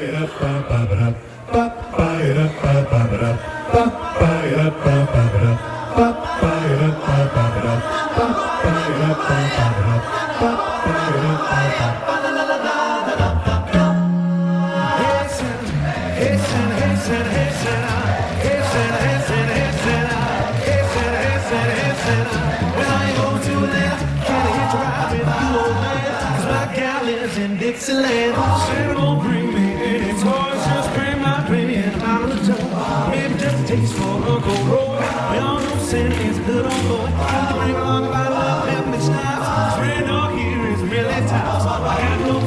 Dixieland, Santa won't bring me any toys, just bring my penny and a bottle of joy. Maybe just a taste for Uncle Roy. We all know Santa is a good old boy. Can you bring along a bottle of peppermint schnapps? This red dog here is really tough. I got no